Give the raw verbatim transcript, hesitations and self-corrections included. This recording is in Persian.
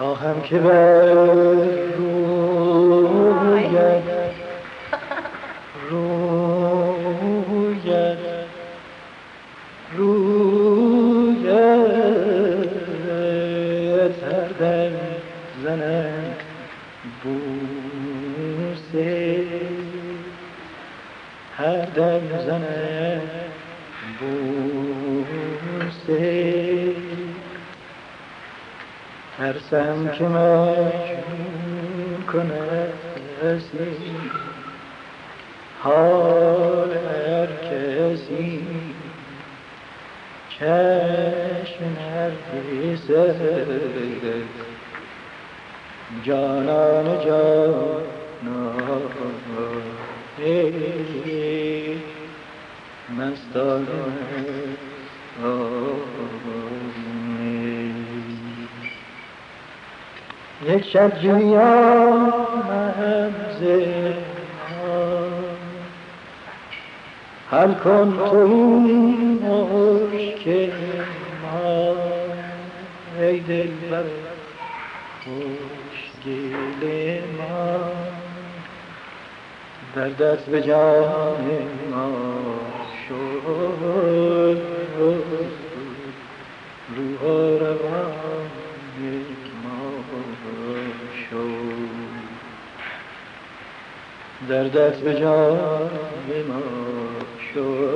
خواهم که بر رویت رویت رویت هر دم زنم بوسه هر دم زنم بوسه ترسم که مجنون کند کسی حال هر کسی چشم نرگسه جانان جانان مستانه یک شب جویانم زنهان حل کن تو این مشکل ما ای دلبر خوشگل ما در دست به جان ما شد روح و روان ما شد در دست به جان ما شد